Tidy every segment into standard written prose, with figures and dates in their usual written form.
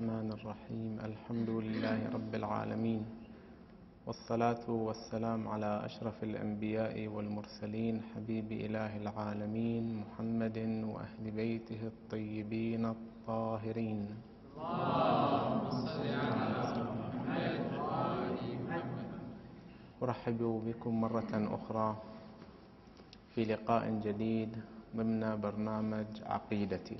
الرحمن الرحيم. الحمد لله رب العالمين، والصلاة والسلام على أشرف الأنبياء والمرسلين، حبيب إله العالمين محمد وأهل بيته الطيبين الطاهرين. اللهم صل على محمد وآل محمد. أرحب بكم مرة أخرى في لقاء جديد ضمن برنامج عقيدتي.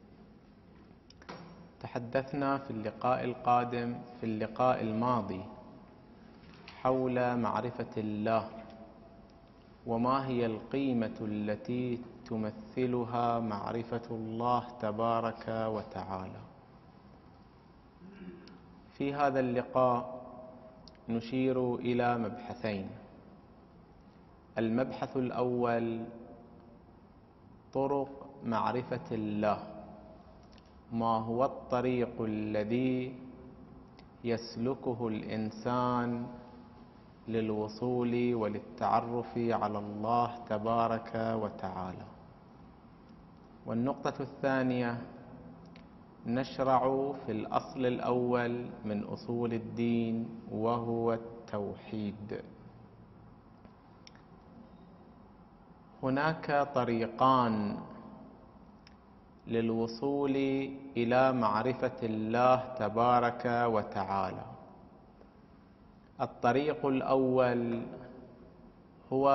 تحدثنا في اللقاء الماضي حول معرفة الله، وما هي القيمة التي تمثلها معرفة الله تبارك وتعالى. في هذا اللقاء نشير إلى مبحثين. المبحث الأول طرق معرفة الله، ما هو الطريق الذي يسلكه الإنسان للوصول وللتعرف على الله تبارك وتعالى. والنقطة الثانية نشرع في الأصل الأول من أصول الدين، وهو التوحيد. هناك طريقان للوصول إلى معرفة الله تبارك وتعالى. الطريق الأول هو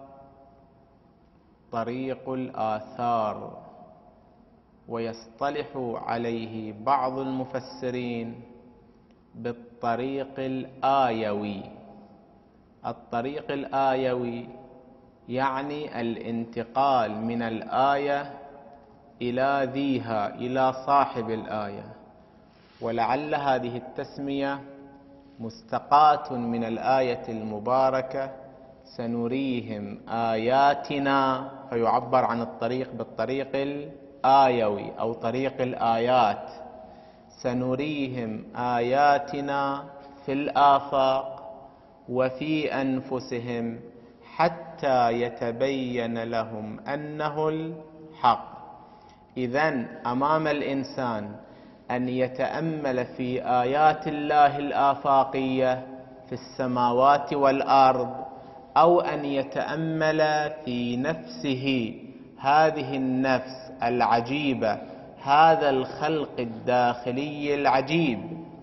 طريق الآثار، ويصطلح عليه بعض المفسرين بالطريق الآيوي. الطريق الآيوي يعني الانتقال من الآية إلى ذيها، إلى صاحب الآية. ولعل هذه التسمية مستقاة من الآية المباركة: سنريهم آياتنا، فيعبر عن الطريق بالطريق الآيوي أو طريق الآيات. سنريهم آياتنا في الآفاق وفي أنفسهم حتى يتبين لهم أنه الحق. إذن أمام الإنسان أن يتأمل في آيات الله الآفاقية في السماوات والأرض، أو أن يتأمل في نفسه، هذه النفس العجيبة، هذا الخلق الداخلي العجيب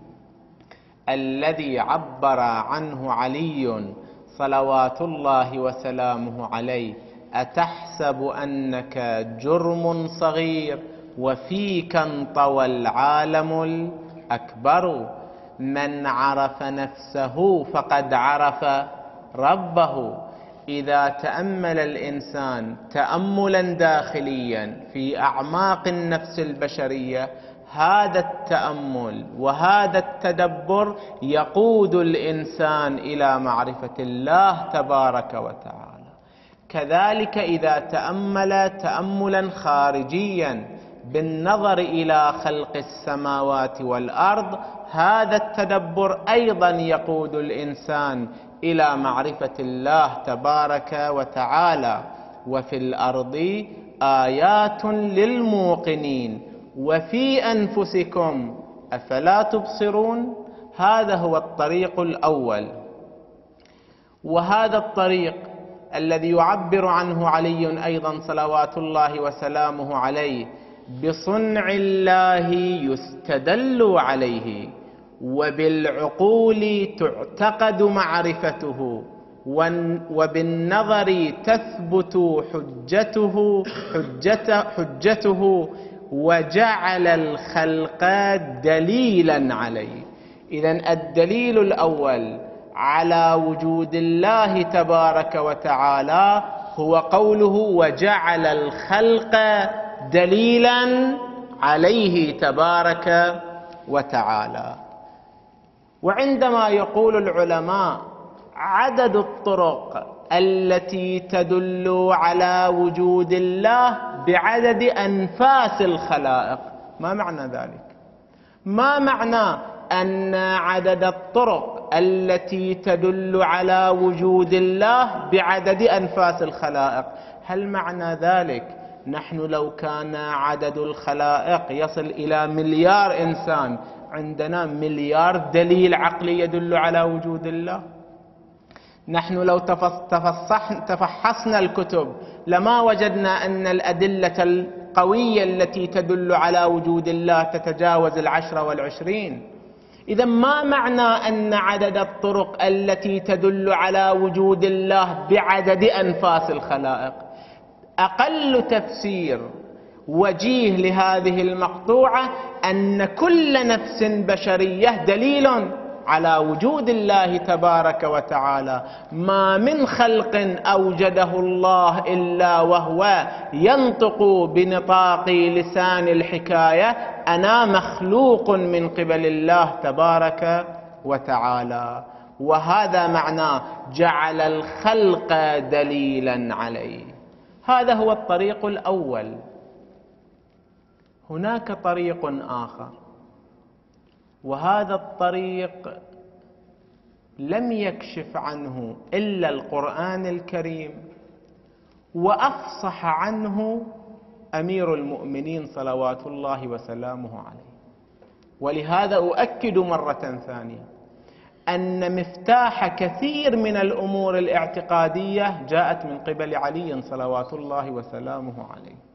الذي عبر عنه علي صلوات الله وسلامه عليه: أتحسب أنك جرم صغير وفيك انطوى العالم الأكبر. من عرف نفسه فقد عرف ربه. إذا تأمل الإنسان تأملا داخليا في أعماق النفس البشرية، هذا التأمل وهذا التدبر يقود الإنسان إلى معرفة الله تبارك وتعالى. كذلك إذا تأمل تأملا خارجيا بالنظر إلى خلق السماوات والأرض، هذا التدبر أيضا يقود الإنسان إلى معرفة الله تبارك وتعالى. وفي الأرض آيات للموقنين وفي أنفسكم أفلا تبصرون. هذا هو الطريق الأول، وهذا الطريق الذي يعبر عنه علي أيضا صلوات الله وسلامه عليه: بصنع الله يستدل عليه، وبالعقول تعتقد معرفته، وبالنظر تثبت حجته، وجعل الخلق دليلا عليه. إذن الدليل الأول على وجود الله تبارك وتعالى هو قوله: وجعل الخلق دليلا عليه تبارك وتعالى. وعندما يقول العلماء عدد الطرق التي تدل على وجود الله بعدد أنفاس الخلائق، ما معنى ذلك؟ ما معنى أن عدد الطرق التي تدل على وجود الله بعدد أنفاس الخلائق؟ هل معنى ذلك نحن لو كان عدد الخلائق يصل إلى 1,000,000,000 إنسان، عندنا مليار دليل عقلي يدل على وجود الله. نحن لو تفحصنا الكتب لما وجدنا أن الأدلة القوية التي تدل على وجود الله تتجاوز 10 و20. إذا ما معنى أن عدد الطرق التي تدل على وجود الله بعدد أنفاس الخلائق؟ أقل تفسير وجيه لهذه المقطوعة أن كل نفس بشرية دليل على وجود الله تبارك وتعالى. ما من خلق أوجده الله إلا وهو ينطق بنطاق لسان الحكاية: أنا مخلوق من قبل الله تبارك وتعالى. وهذا معناه جعل الخلق دليلا عليه. هذا هو الطريق الأول. هناك طريق آخر، وهذا الطريق لم يكشف عنه إلا القرآن الكريم، وأفصح عنه أمير المؤمنين صلوات الله وسلامه عليه. ولهذا أؤكد مرة ثانية أن مفتاح كثير من الأمور الاعتقادية جاءت من قبل علي صلوات الله وسلامه عليه.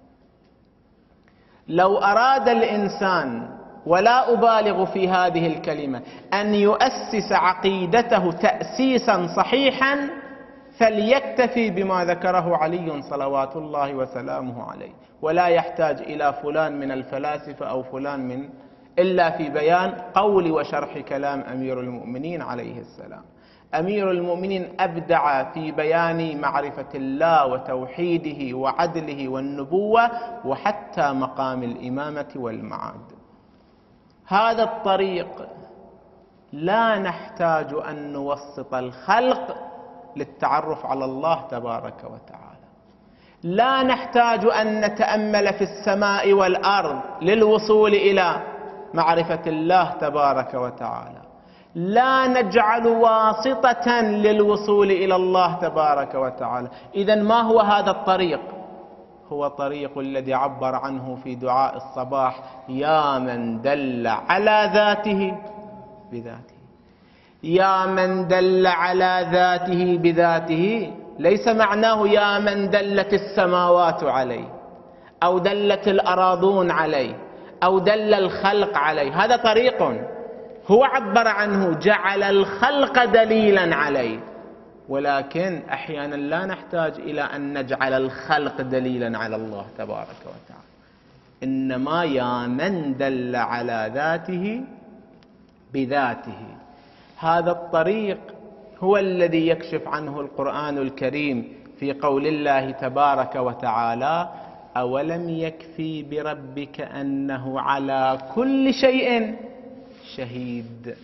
لو أراد الإنسان، ولا أبالغ في هذه الكلمة، أن يؤسس عقيدته تأسيسا صحيحا فليكتفي بما ذكره علي صلوات الله وسلامه عليه، ولا يحتاج إلى فلان من الفلاسفة أو فلان من إلا في بيان قول وشرح كلام أمير المؤمنين عليه السلام. أمير المؤمنين أبدع في بيان معرفة الله وتوحيده وعدله والنبوة وحتى مقام الإمامة والمعاد. هذا الطريق لا نحتاج أن نوسط الخلق للتعرف على الله تبارك وتعالى، لا نحتاج أن نتأمل في السماء والأرض للوصول إلى معرفة الله تبارك وتعالى، لا نجعل واسطة للوصول إلى الله تبارك وتعالى. إذن ما هو هذا الطريق؟ هو طريق الذي عبر عنه في دعاء الصباح: يا من دل على ذاته بذاته. يا من دل على ذاته بذاته ليس معناه يا من دلت السماوات عليه أو دلت الأراضون عليه أو دل الخلق عليه. هذا طريق هو عبر عنه، جعل الخلق دليلا عليه، ولكن أحيانا لا نحتاج إلى أن نجعل الخلق دليلا على الله تبارك وتعالى، إنما يا من دل على ذاته بذاته. هذا الطريق هو الذي يكشف عنه القرآن الكريم في قول الله تبارك وتعالى: أولم يكفي بربك أنه على كل شيء شهيد.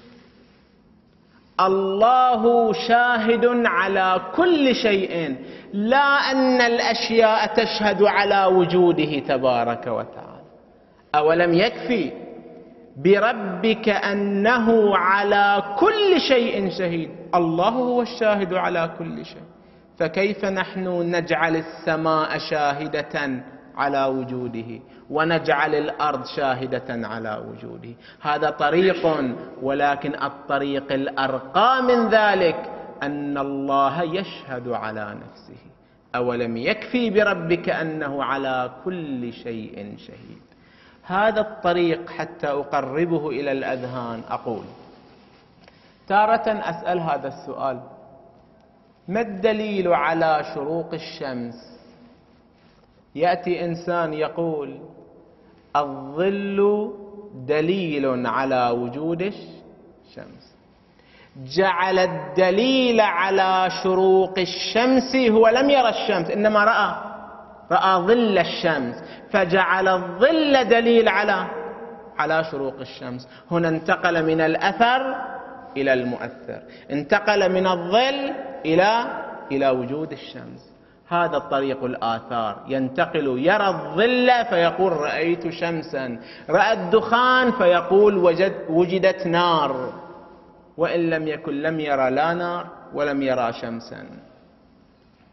الله شاهد على كل شيء، لا أن الأشياء تشهد على وجوده تبارك وتعالى. أولم يكفي بربك أنه على كل شيء شهيد. الله هو الشاهد على كل شيء، فكيف نحن نجعل السماء شاهدة على وجوده ونجعل الأرض شاهدة على وجوده؟ هذا طريق، ولكن الطريق الأرقى من ذلك أن الله يشهد على نفسه. أولم يكفي بربك أنه على كل شيء شهيد. هذا الطريق حتى أقربه إلى الأذهان أقول: تارة أسأل هذا السؤال: ما الدليل على شروق الشمس؟ يأتي إنسان يقول: الظل دليل على وجود الشمس. جعل الدليل على شروق الشمس، هو لم يرى الشمس إنما رأى ظل الشمس، فجعل الظل دليل على شروق الشمس. هنا انتقل من الأثر إلى المؤثر، انتقل من الظل إلى وجود الشمس. هذا الطريق الآثار، ينتقل، يرى الظل فيقول رأيت شمسا، رأى الدخان فيقول وجدت نار، وإن لم يكن لم يرى لا نار ولم يرى شمسا.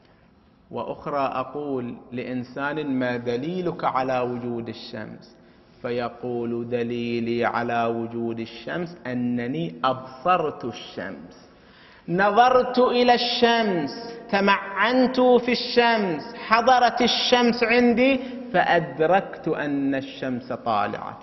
وأخرى أقول لإنسان: ما دليلك على وجود الشمس؟ فيقول دليلي على وجود الشمس أنني أبصرت الشمس، نظرت إلى الشمس، تمعنت في الشمس، حضرت الشمس عندي فأدركت أن الشمس طالعة.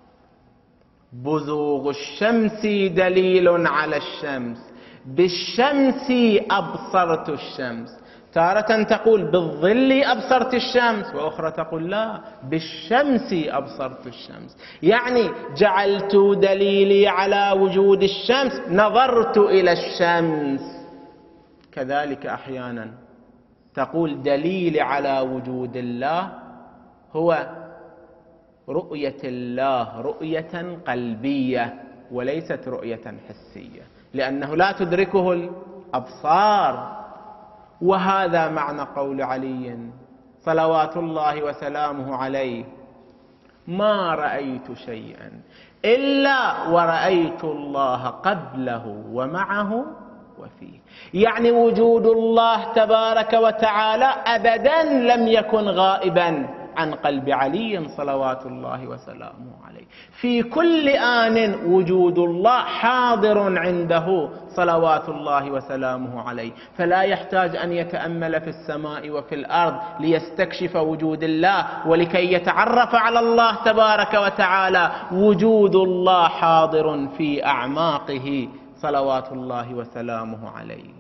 بزوغ الشمس دليل على الشمس، بالشمس أبصرت الشمس. تارة تقول بالظل أبصرت الشمس، وأخرى تقول لا بالشمس أبصرت الشمس، يعني جعلت دليلي على وجود الشمس نظرت إلى الشمس. كذلك أحيانا تقول دليلي على وجود الله هو رؤية الله رؤية قلبية وليست رؤية حسية، لأنه لا تدركه الأبصار. وهذا معنى قول علي صلوات الله وسلامه عليه: ما رأيت شيئا إلا ورأيت الله قبله ومعه وفيه. يعني وجود الله تبارك وتعالى أبدا لم يكن غائبا عن قلب علي صلوات الله وسلامه عليه، في كل آن وجود الله حاضر عنده صلوات الله وسلامه عليه، فلا يحتاج أن يتأمل في السماء وفي الأرض ليستكشف وجود الله ولكي يتعرف على الله تبارك وتعالى. وجود الله حاضر في أعماقه صلوات الله وسلامه عليه.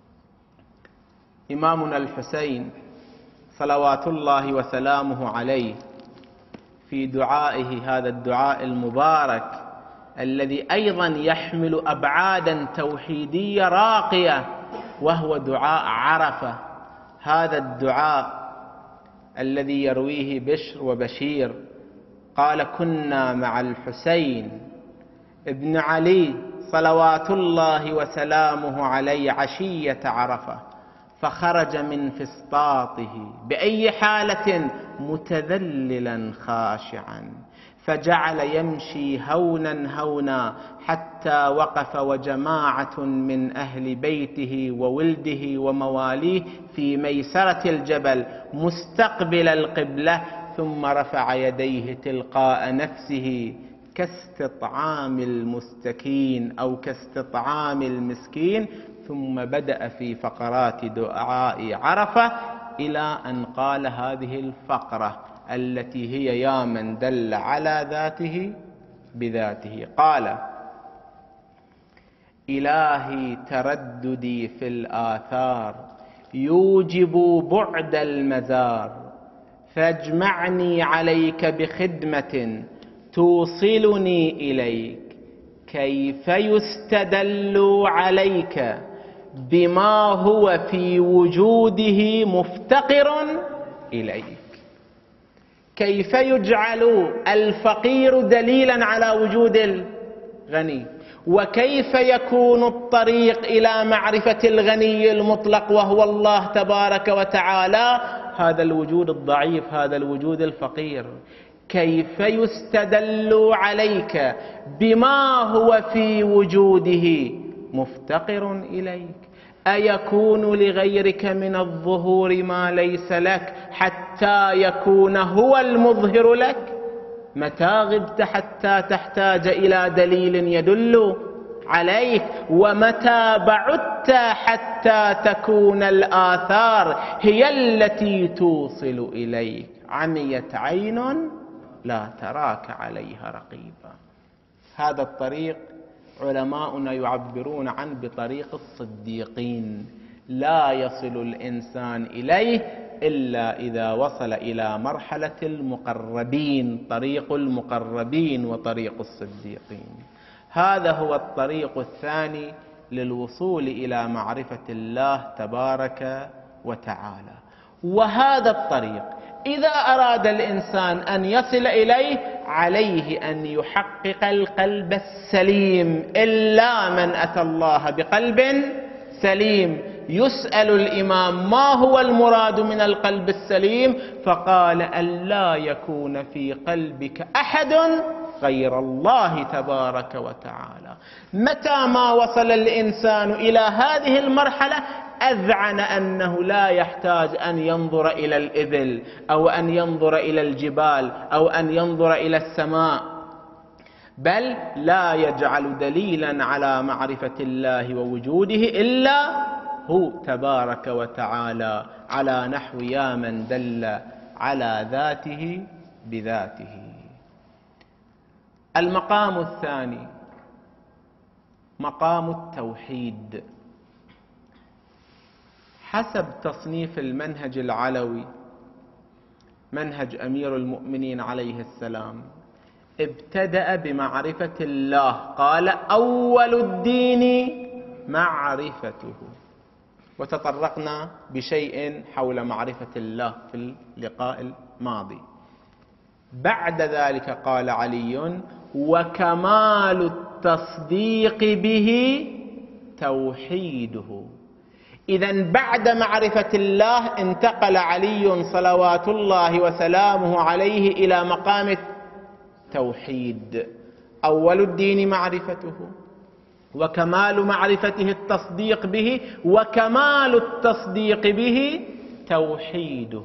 إمامنا الحسين صلوات الله وسلامه عليه في دعائه هذا الدعاء المبارك الذي أيضا يحمل أبعادا توحيدية راقية، وهو دعاء عرفة. هذا الدعاء الذي يرويه بشر وبشير قال: كنا مع الحسين ابن علي صلوات الله وسلامه عليه عشية عرفة، فخرج من فسطاطه بأي حالة متذللا خاشعا، فجعل يمشي هونا هونا حتى وقف وجماعة من أهل بيته وولده ومواليه في ميسرة الجبل مستقبل القبلة، ثم رفع يديه تلقاء نفسه كاستطعام المستكين أو كاستطعام المسكين، ثم بدأ في فقرات دعاء عرفة إلى أن قال هذه الفقرة التي هي يا من دل على ذاته بذاته. قال: إلهي ترددي في الآثار يوجب بعد المزار، فاجمعني عليك بخدمة توصلني إليك. كيف يستدل عليك بما هو في وجوده مفتقر إليك؟ كيف يجعل الفقير دليلا على وجود الغني؟ وكيف يكون الطريق إلى معرفة الغني المطلق وهو الله تبارك وتعالى هذا الوجود الضعيف، هذا الوجود الفقير؟ كيف يستدل عليك بما هو في وجوده مفتقر إليك؟ أيكون لغيرك من الظهور ما ليس لك حتى يكون هو المظهر لك؟ متى غبت حتى تحتاج إلى دليل يدل عليك؟ ومتى بعدت حتى تكون الآثار هي التي توصل إليك؟ عميت عين لا تراك عليها رقيبا. هذا الطريق علماؤنا يعبرون عنه بطريق الصديقين، لا يصل الإنسان إليه إلا إذا وصل إلى مرحلة المقربين، طريق المقربين وطريق الصديقين. هذا هو الطريق الثاني للوصول إلى معرفة الله تبارك وتعالى. وهذا الطريق إذا أراد الإنسان أن يصل إليه عليه أن يحقق القلب السليم، إلا من أتى الله بقلب سليم. يسأل الإمام ما هو المراد من القلب السليم؟ فقال: ألا يكون في قلبك أحد غير الله تبارك وتعالى. متى ما وصل الإنسان إلى هذه المرحلة أذعن أنه لا يحتاج أن ينظر إلى الإبل أو أن ينظر إلى الجبال أو أن ينظر إلى السماء، بل لا يجعل دليلا على معرفة الله ووجوده إلا هو تبارك وتعالى، على نحو يا من دل على ذاته بذاته. المقام الثاني مقام التوحيد. حسب تصنيف المنهج العلوي، منهج أمير المؤمنين عليه السلام، ابتدأ بمعرفة الله، قال أول الدين معرفته، وتطرقنا بشيء حول معرفة الله في اللقاء الماضي. بعد ذلك قال علي وكمال التصديق به توحيده. إذن بعد معرفة الله انتقل علي صلوات الله وسلامه عليه إلى مقام التوحيد. أول الدين معرفته، وكمال معرفته التصديق به، وكمال التصديق به توحيده.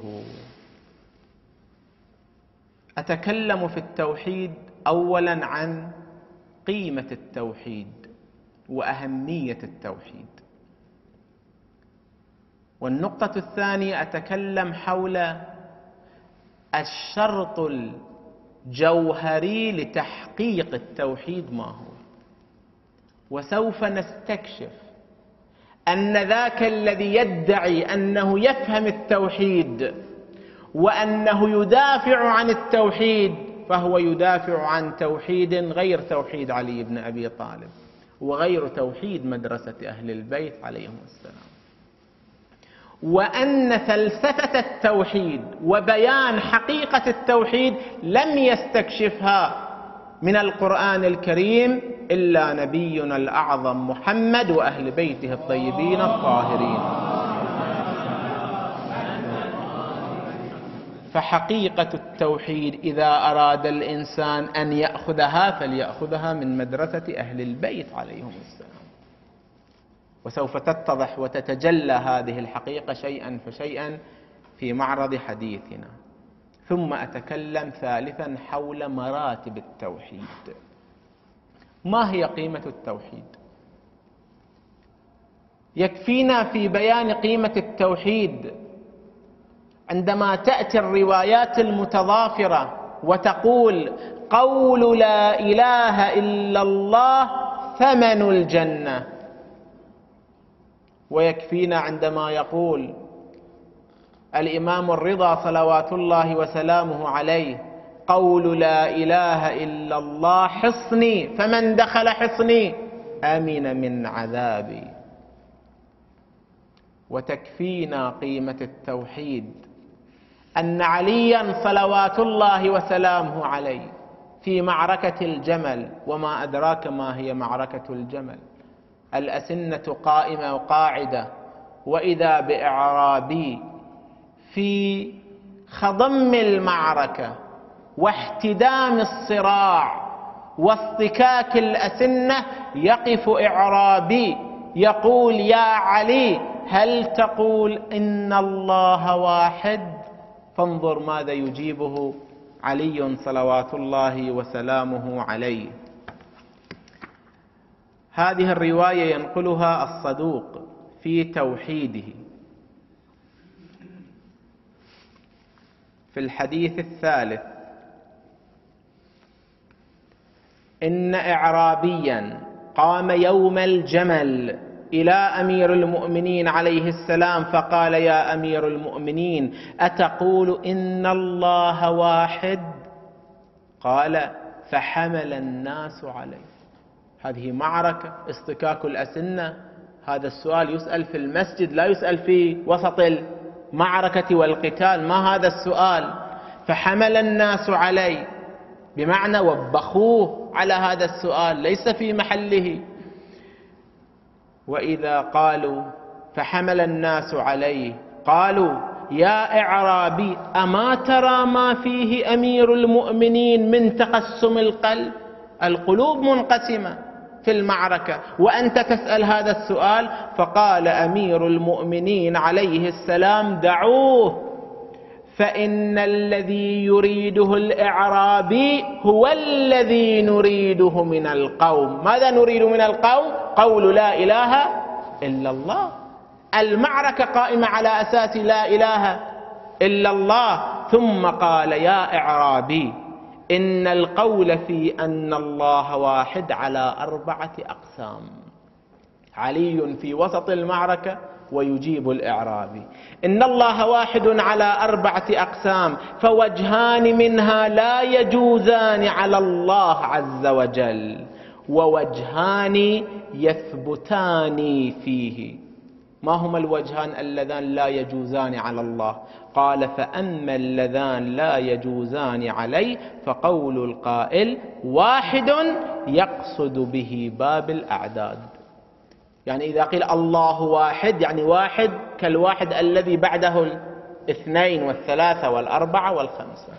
أتكلم في التوحيد أولا عن قيمة التوحيد وأهمية التوحيد، والنقطة الثانية أتكلم حول الشرط الجوهري لتحقيق التوحيد ما هو، وسوف نستكشف أن ذاك الذي يدعي أنه يفهم التوحيد وأنه يدافع عن التوحيد فهو يدافع عن توحيد غير توحيد علي بن أبي طالب وغير توحيد مدرسة أهل البيت عليهم السلام، وأن فلسفة التوحيد وبيان حقيقة التوحيد لم يستكشفها من القرآن الكريم إلا نبينا الأعظم محمد وأهل بيته الطيبين الطاهرين. فحقيقة التوحيد إذا أراد الإنسان أن يأخذها فليأخذها من مدرسة أهل البيت عليهم السلام، وسوف تتضح وتتجلى هذه الحقيقة شيئا فشيئا في معرض حديثنا. ثم أتكلم ثالثا حول مراتب التوحيد. ما هي قيمة التوحيد؟ يكفينا في بيان قيمة التوحيد عندما تأتي الروايات المتضافرة وتقول قول لا إله إلا الله ثمن الجنة، ويكفينا عندما يقول الإمام الرضا صلوات الله وسلامه عليه قول لا إله إلا الله حصني فمن دخل حصني أمن من عذابي. وتكفينا قيمة التوحيد أن عليا صلوات الله وسلامه عليه في معركة الجمل، وما أدراك ما هي معركة الجمل، الأسنة قائمة وقاعدة، وإذا بإعرابي في خضم المعركة واحتدام الصراع واصطكاك الأسنة يقف إعرابي يقول يا علي هل تقول إن الله واحد؟ فانظر ماذا يجيبه علي صلوات الله وسلامه عليه. هذه الرواية ينقلها الصدوق في توحيده في الحديث الثالث: إن إعرابيا قام يوم الجمل إلى أمير المؤمنين عليه السلام فقال يا أمير المؤمنين أتقول إن الله واحد؟ قال فحمل الناس عليه. هذه معركة اصطكاك الأسنة، هذا السؤال يسأل في المسجد لا يسأل في وسط المعركة والقتال، ما هذا السؤال؟ فحمل الناس عليه بمعنى وبخوه على هذا السؤال، ليس في محله. وإذا قالوا فحمل الناس عليه قالوا يا إعرابي أما ترى ما فيه أمير المؤمنين من تقسم القلب؟ القلوب منقسمة، في المعركة وأنت تسأل هذا السؤال؟ فقال أمير المؤمنين عليه السلام: دعوه، فإن الذي يريده الإعرابي هو الذي نريده من القوم. ماذا نريد من القوم؟ قول لا إله إلا الله. المعركة قائمة على أساس لا إله إلا الله. ثم قال: يا إعرابي، إن القول في أن الله واحد على 4 أقسام. علي في وسط المعركة ويجيب الإعرابي: إن الله واحد على 4 أقسام، فوجهان منها لا يجوزان على الله عز وجل، ووجهان يثبتان فيه. ما هما الوجهان اللذان لا يجوزان على الله؟ قال: فأما اللذان لا يجوزان عليه فقول القائل واحد يقصد به باب الأعداد. يعني إذا قيل الله واحد، يعني واحد كالواحد الذي بعده 2 و3 و4 و5.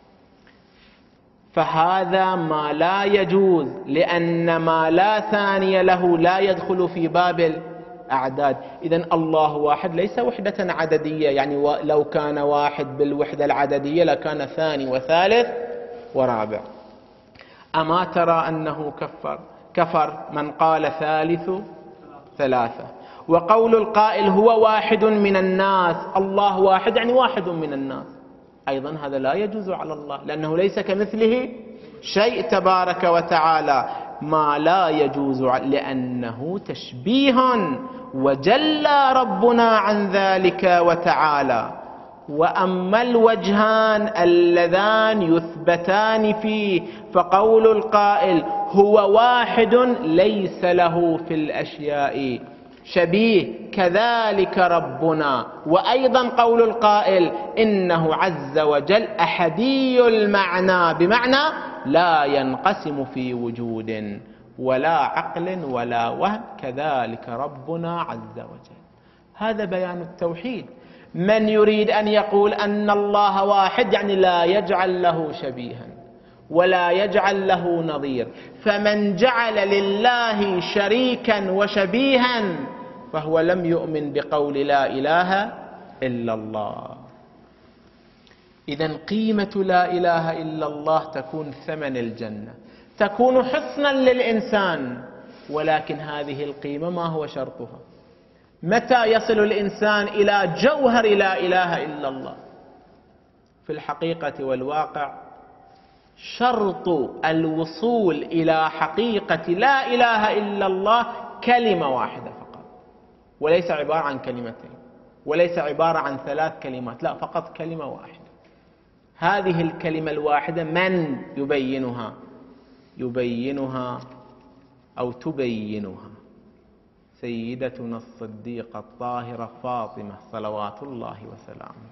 فهذا ما لا يجوز، لأن ما لا ثاني له لا يدخل في باب الأعداد. إذن الله واحد ليس وحدة عددية، يعني لو كان واحد بالوحدة العددية لكان 2 و3 و4. أما ترى أنه كفر من قال 3. وقول القائل هو واحد من الناس، الله واحد يعني واحد من الناس، أيضا هذا لا يجوز على الله، لأنه ليس كمثله شيء تبارك وتعالى. ما لا يجوز لأنه تشبيه، وجل ربنا عن ذلك وتعالى. وأما الوجهان اللذان يثبتان فيه، فقول القائل هو واحد ليس له في الأشياء شبيه، كذلك ربنا. وأيضا قول القائل إنه عز وجل أحدي المعنى، بمعنى لا ينقسم في وجود ولا عقل ولا وهم، كذلك ربنا عز وجل. هذا بيان التوحيد. من يريد أن يقول أن الله واحد يعني لا يجعل له شبيها ولا يجعل له نظير، فمن جعل لله شريكا وشبيها فهو لم يؤمن بقول لا إله إلا الله. إذن قيمة لا إله إلا الله تكون ثمن الجنة، تكون حصنا للإنسان، ولكن هذه القيمة ما هو شرطها؟ متى يصل الإنسان إلى جوهر لا إله إلا الله؟ في الحقيقة والواقع شرط الوصول إلى حقيقة لا إله إلا الله كلمة واحدة فقط، وليس عبارة عن كلمتين، وليس عبارة عن 3 كلمات، لا، فقط كلمة واحدة. هذه الكلمة الواحدة من يبينها أو تبينها سيدتنا الصديقة الطاهرة فاطمة صلوات الله وسلامه.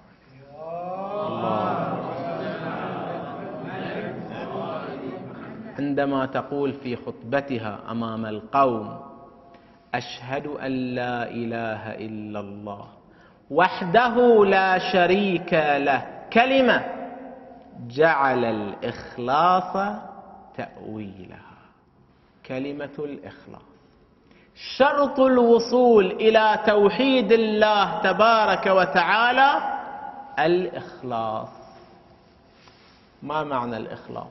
عندما تقول في خطبتها أمام القوم: أشهد أن لا إله إلا الله وحده لا شريك له، كلمة جعل الإخلاص تأويلها، كلمة الإخلاص. شرط الوصول إلى توحيد الله تبارك وتعالى الإخلاص. ما معنى الإخلاص؟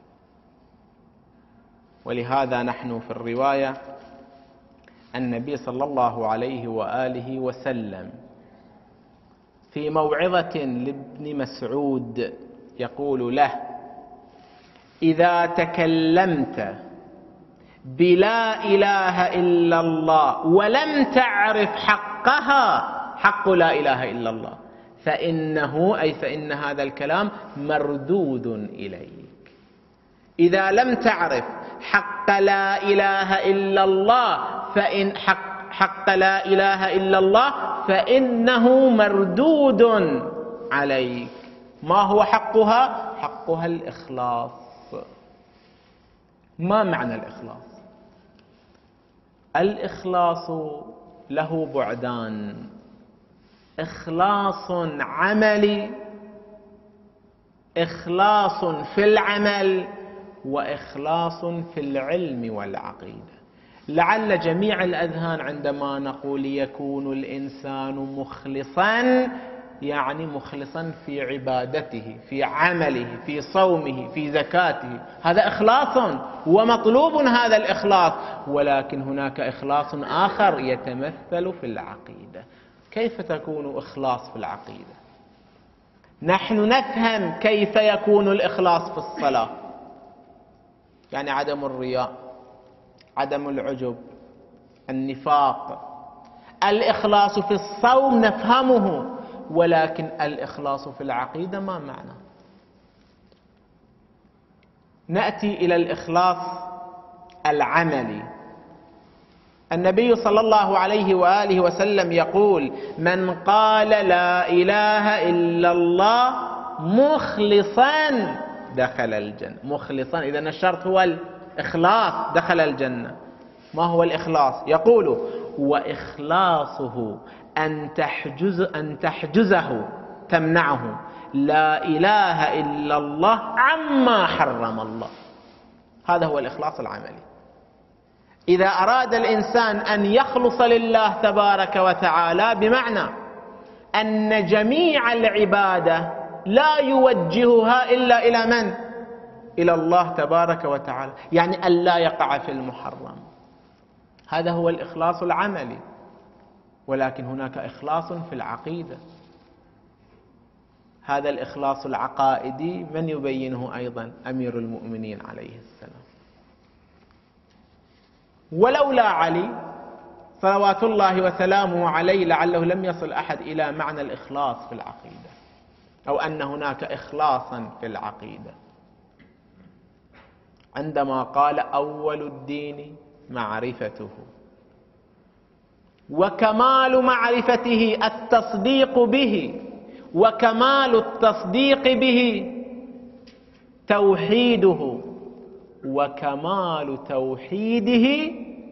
ولهذا نحن في الرواية النبي صلى الله عليه وآله وسلم في موعظة لابن مسعود يقول له: إذا تكلمت بلا إله إلا الله ولم تعرف حقها، حق لا إله إلا الله، فإن هذا الكلام مردود إليك. إذا لم تعرف حق لا إله إلا الله حق لا إله إلا الله فإنه مردود عليك. ما هو حقها؟ حقها الإخلاص. ما معنى الإخلاص؟ الإخلاص له بعدان: إخلاص عملي، إخلاص في العمل، وإخلاص في العلم والعقيدة. لعل جميع الأذهان عندما نقول يكون الإنسان مخلصا يعني مخلصا في عبادته، في عمله، في صومه، في زكاته، هذا إخلاص ومطلوب هذا الإخلاص، ولكن هناك إخلاص آخر يتمثل في العقيدة. كيف تكون إخلاص في العقيدة؟ نحن نفهم كيف يكون الإخلاص في الصلاة، يعني عدم الرياء، عدم العجب، النفاق. الإخلاص في الصوم نفهمه، ولكن الإخلاص في العقيدة ما معنى؟ نأتي إلى الإخلاص العملي. النبي صلى الله عليه وآله وسلم يقول: من قال لا إله إلا الله مخلصا دخل الجنة. مخلصا، إذن الشرط هو الإخلاص، دخل الجنة. ما هو الإخلاص؟ يقول: وإخلاصه أن تحجزه تمنعه لا إله إلا الله عما حرم الله. هذا هو الإخلاص العملي. إذا أراد الإنسان أن يخلص لله تبارك وتعالى، بمعنى أن جميع العبادة لا يوجهها إلا إلى من؟ إلى الله تبارك وتعالى، يعني أن لا يقع في المحرم. هذا هو الإخلاص العملي. ولكن هناك إخلاص في العقيدة. هذا الإخلاص العقائدي من يبينه أيضا؟ أمير المؤمنين عليه السلام. ولولا علي صلوات الله وسلامه عليه لعله لم يصل أحد إلى معنى الإخلاص في العقيدة، أو أن هناك إخلاصا في العقيدة، عندما قال: أول الدين معرفته، وكمال معرفته التصديق به، وكمال التصديق به توحيده، وكمال توحيده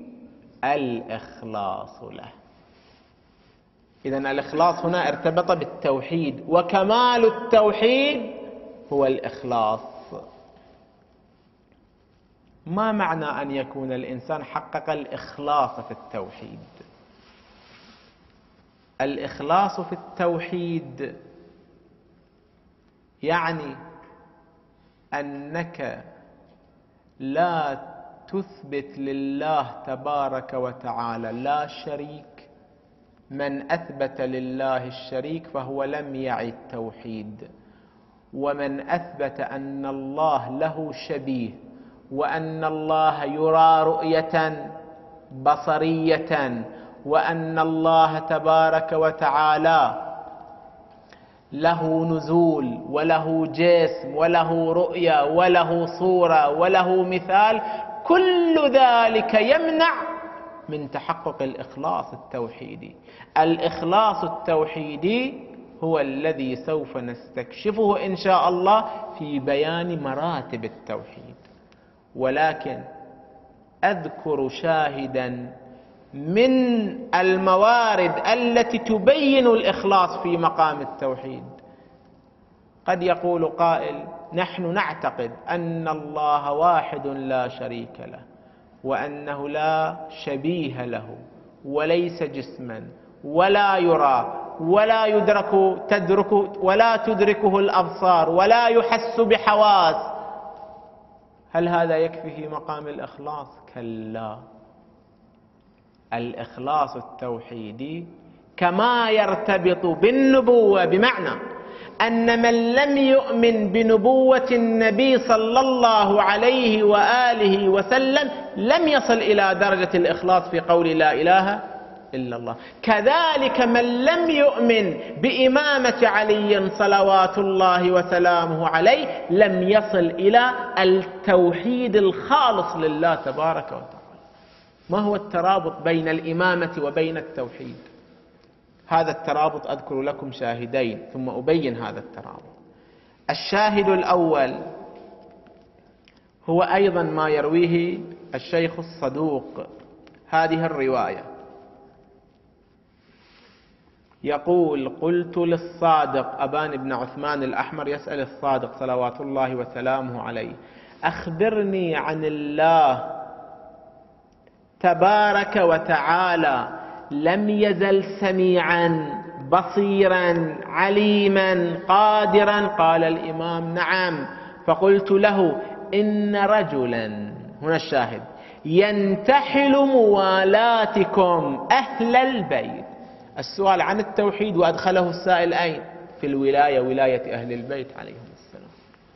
الإخلاص له. إذن الإخلاص هنا ارتبط بالتوحيد، وكمال التوحيد هو الإخلاص. ما معنى أن يكون الإنسان حقق الإخلاص في التوحيد؟ الإخلاص في التوحيد يعني أنك لا تثبت لله تبارك وتعالى لا شريك. من أثبت لله الشريك فهو لم يعي التوحيد. ومن أثبت أن الله له شبيه، وأن الله يرى رؤية بصرية، وأن الله تبارك وتعالى له نزول وله جسم وله رؤية وله صورة وله مثال، كل ذلك يمنع من تحقق الإخلاص التوحيدي. الإخلاص التوحيدي هو الذي سوف نستكشفه إن شاء الله في بيان مراتب التوحيد. ولكن أذكر شاهدا من الموارد التي تبين الإخلاص في مقام التوحيد. قد يقول قائل: نحن نعتقد أن الله واحد لا شريك له، وأنه لا شبيه له، وليس جسما، ولا يرى، ولا تدركه الأبصار، ولا يحس بحواس. هل هذا يكفي في مقام الإخلاص؟ كلا. الإخلاص التوحيدي كما يرتبط بالنبوة، بمعنى أن من لم يؤمن بنبوة النبي صلى الله عليه وآله وسلم لم يصل إلى درجة الإخلاص في قول لا إله إلا الله. كذلك من لم يؤمن بإمامة علي صلوات الله وسلامه عليه لم يصل إلى التوحيد الخالص لله تبارك وتعالى. ما هو الترابط بين الإمامة وبين التوحيد؟ هذا الترابط أذكر لكم شاهدين ثم أبين هذا الترابط. الشاهد الأول هو أيضا ما يرويه الشيخ الصدوق، هذه الرواية. يقول: قلت للصادق، أبان بن عثمان الأحمر يسأل الصادق صلوات الله وسلامه عليه: أخبرني عن الله تبارك وتعالى لم يزل سميعا بصيرا عليما قادرا؟ قال الإمام: نعم. فقلت له: إن رجلا، هنا الشاهد، ينتحل موالاتكم أهل البيت. السؤال عن التوحيد، وأدخله السائل أين؟ في الولاية، ولاية أهل البيت عليهم السلام.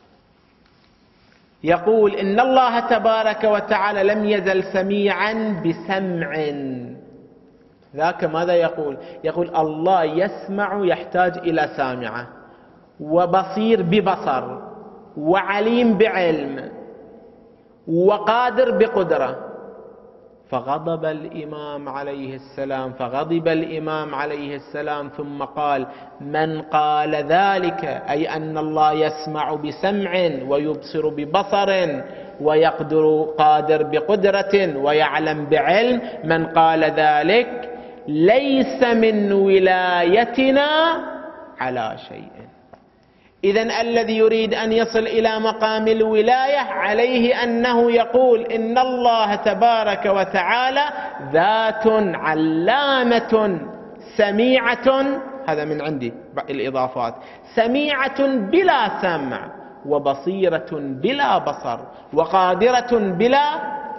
يقول إن الله تبارك وتعالى لم يزل سميعا بسمع. ذاك ماذا يقول؟ يقول الله يسمع يحتاج إلى سامعة، وبصير ببصر، وعليم بعلم، وقادر بقدرة. فغضب الإمام عليه السلام ثم قال: من قال ذلك، أي أن الله يسمع بسمع ويبصر ببصر قادر بقدرة ويعلم بعلم، من قال ذلك ليس من ولايتنا على شيء. إذن الذي يريد أن يصل إلى مقام الولاية عليه أنه يقول إن الله تبارك وتعالى ذات علامة سميعة، هذا من عندي الإضافات، سميعة بلا سمع، وبصيرة بلا بصر، وقادرة بلا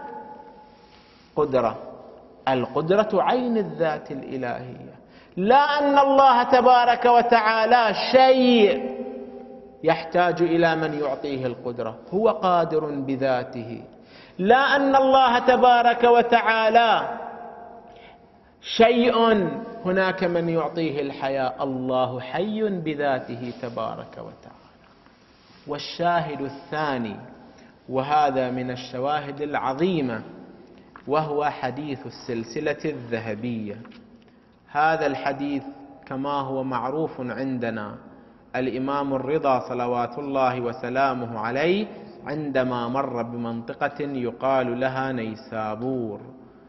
قدرة. القدرة عين الذات الإلهية، لا أن الله تبارك وتعالى شيء يحتاج إلى من يعطيه القدرة، هو قادر بذاته. لا أن الله تبارك وتعالى شيء هناك من يعطيه الحياة، الله حي بذاته تبارك وتعالى. والشاهد الثاني، وهذا من الشواهد العظيمة، وهو حديث السلسلة الذهبية. هذا الحديث كما هو معروف عندنا، الإمام الرضا صلوات الله وسلامه عليه عندما مر بمنطقة يقال لها نيسابور،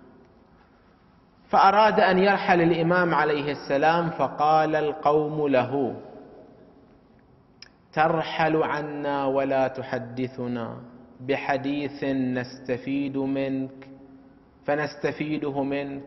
فأراد أن يرحل الإمام عليه السلام، فقال القوم له: ترحل عنا ولا تحدثنا بحديث فنستفيده منك.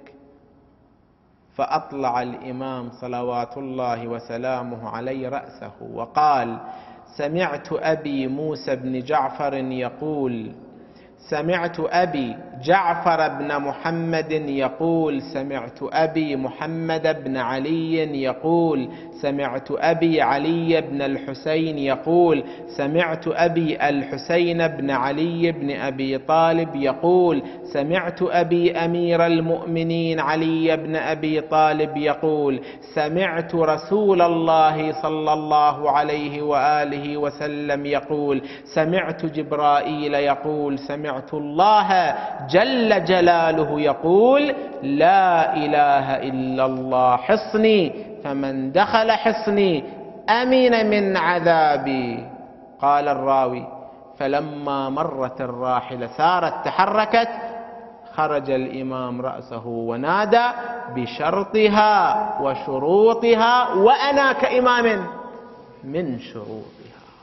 فأطلع الإمام صلوات الله وسلامه عليه رأسه وقال: سمعت أبي موسى بن جعفر يقول، سمعت أبي جعفر بن محمد يقول، سمعت أبي محمد بن علي يقول، سمعت أبي علي بن الحسين يقول، سمعت أبي الحسين بن علي بن أبي طالب يقول، سمعت أبي أمير المؤمنين علي بن أبي طالب يقول، سمعت رسول الله صلى الله عليه وآله وسلم يقول، سمعت جبرائيل يقول، سمعت الله جل جلاله يقول: لا إله إلا الله حصني، فمن دخل حصني أمن من عذابي. قال الراوي: فلما مرت الراحلة سارت تحركت، خرج الإمام رأسه ونادى بشرطها وشروطها، وأنا كإمام من شروطها.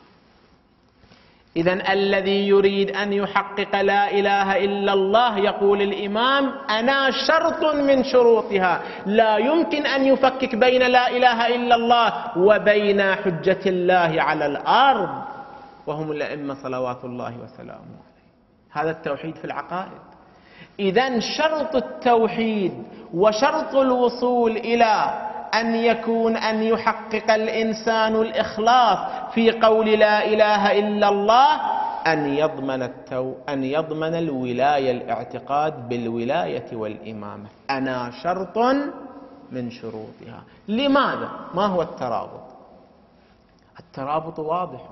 إذن الذي يريد أن يحقق لا إله إلا الله، يقول الإمام: أنا شرط من شروطها. لا يمكن أن يفكك بين لا إله إلا الله وبين حجة الله على الأرض، وهم الأئمة صلوات الله وسلامه عليه. هذا التوحيد في العقائد. إذن شرط التوحيد وشرط الوصول إلى أن يحقق الإنسان الإخلاص في قول لا إله إلا الله أن يضمن الولاية، الاعتقاد بالولاية والإمامة. أنا شرط من شروطها. لماذا؟ ما هو الترابط؟ الترابط واضح.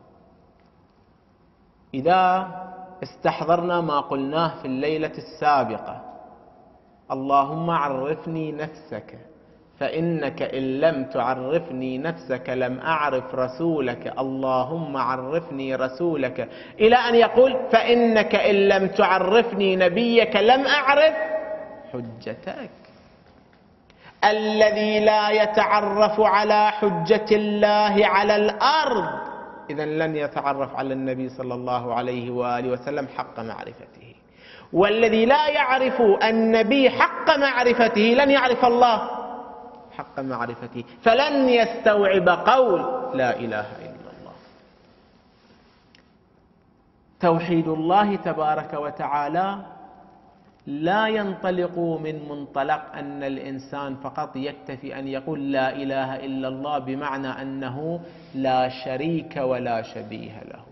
إذا استحضرنا ما قلناه في الليلة السابقة: اللهم عرفني نفسك، فإنك إن لم تعرفني نفسك لم أعرف رسولك، اللهم عرفني رسولك، إلى أن يقول: فإنك إن لم تعرفني نبيك لم أعرف حجتك. الذي لا يتعرف على حجة الله على الأرض إذن لن يتعرف على النبي صلى الله عليه وآله وسلم حق معرفته. والذي لا يعرف النبي حق معرفته لن يعرف الله حق معرفته، فلن يستوعب قول لا إله إلا الله. توحيد الله تبارك وتعالى لا ينطلق من منطلق أن الإنسان فقط يكتفي أن يقول لا إله إلا الله بمعنى أنه لا شريك ولا شبيه له.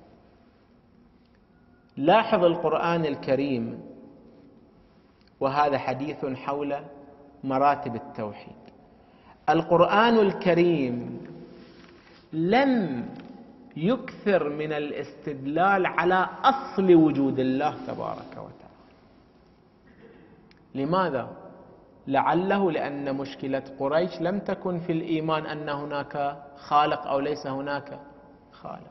لاحظ القرآن الكريم، وهذا حديث حول مراتب التوحيد. القرآن الكريم لم يكثر من الاستدلال على أصل وجود الله تبارك وتعالى. لماذا؟ لعله لأن مشكلة قريش لم تكن في الإيمان أن هناك خالق أو ليس هناك خالق.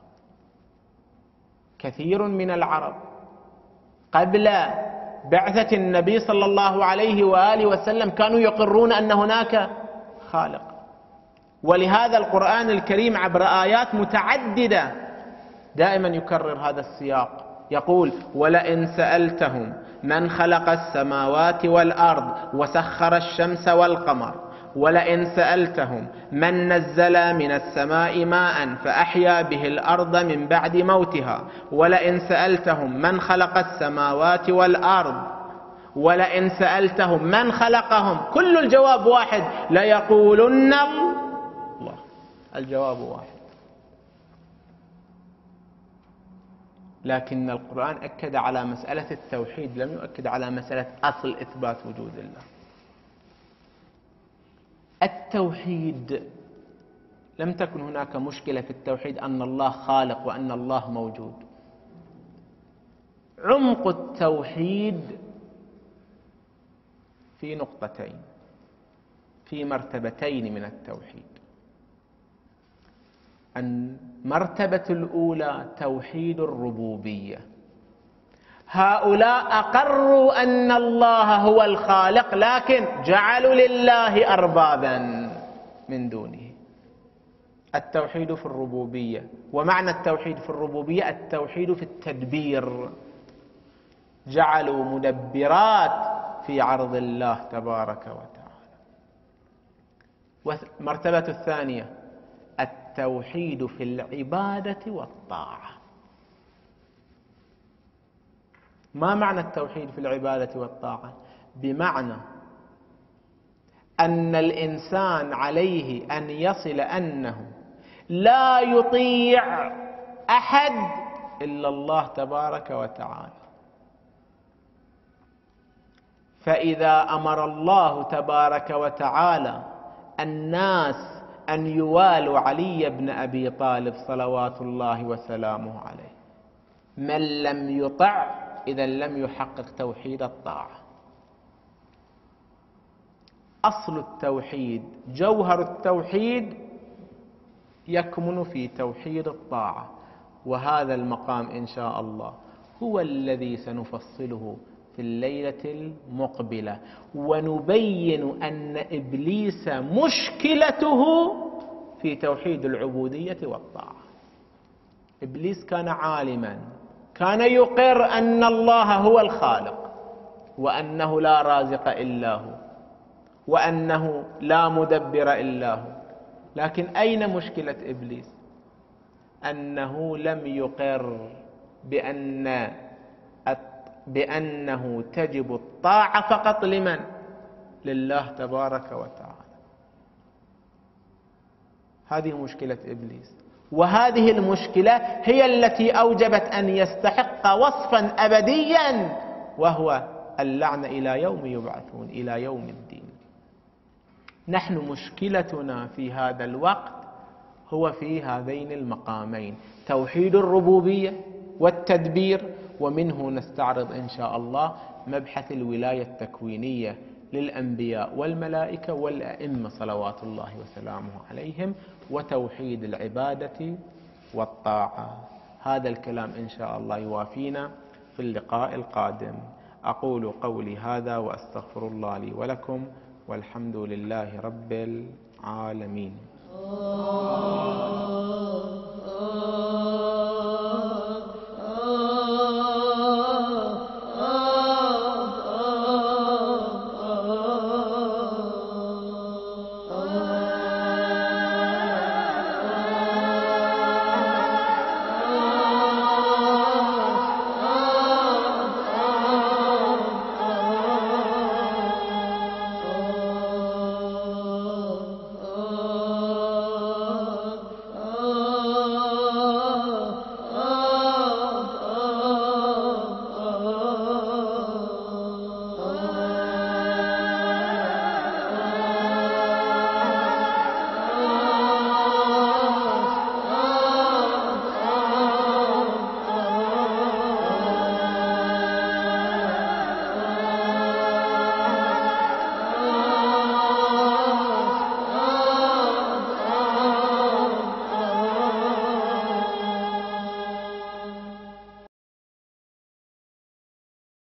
كثير من العرب قبل بعثة النبي صلى الله عليه وآله وسلم كانوا يقرون أن هناك خالق، ولهذا القرآن الكريم عبر آيات متعددة دائما يكرر هذا السياق، يقول ولئن سألتهم من خلق السماوات والأرض وسخر الشمس والقمر، ولئن سألتهم من نزل من السماء ماء فأحيا به الأرض من بعد موتها، ولئن سألتهم من خلق السماوات والأرض، ولئن سألتهم من خلقهم، كل الجواب واحد، ليقولن الله. الجواب واحد. لكن القرآن أكد على مسألة التوحيد، لم يؤكد على مسألة أصل إثبات وجود الله. التوحيد لم تكن هناك مشكلة في التوحيد أن الله خالق وأن الله موجود. عمق التوحيد في نقطتين، في مرتبتين من التوحيد. المرتبة الأولى توحيد الربوبية. هؤلاء أقروا أن الله هو الخالق، لكن جعلوا لله أربابا من دونه. التوحيد في الربوبية، ومعنى التوحيد في الربوبية التوحيد في التدبير، جعلوا مدبرات في عرض الله تبارك وتعالى. والمرتبة الثانية التوحيد في العبادة والطاعة. ما معنى التوحيد في العبادة والطاعة؟ بمعنى أن الإنسان عليه أن يصل أنه لا يطيع أحد إلا الله تبارك وتعالى. فإذا أمر الله تبارك وتعالى الناس أن يوالوا علي بن أبي طالب صلوات الله وسلامه عليه، من لم يطع إذا لم يحقق توحيد الطاعة. أصل التوحيد، جوهر التوحيد يكمن في توحيد الطاعة، وهذا المقام إن شاء الله هو الذي سنفصله في الليلة المقبلة، ونبين أن إبليس مشكلته في توحيد العبودية والطاعة. إبليس كان عالما، كان يقر أن الله هو الخالق، وأنه لا رازق إلا هو، وأنه لا مدبر إلا هو. لكن أين مشكلة إبليس؟ أنه لم يقر بأنه تجب الطاعة فقط لمن؟ لله تبارك وتعالى. هذه مشكلة إبليس، وهذه المشكلة هي التي أوجبت أن يستحق وصفا أبديا، وهو اللعن إلى يوم يبعثون، إلى يوم الدين. نحن مشكلتنا في هذا الوقت هو في هذين المقامين، توحيد الربوبية والتدبير، ومنه نستعرض إن شاء الله مبحث الولاية التكوينية للأنبياء والملائكة والأئمة صلوات الله وسلامه عليهم، وتوحيد العبادة والطاعة. هذا الكلام إن شاء الله يوافينا في اللقاء القادم. أقول قولي هذا وأستغفر الله لي ولكم، والحمد لله رب العالمين.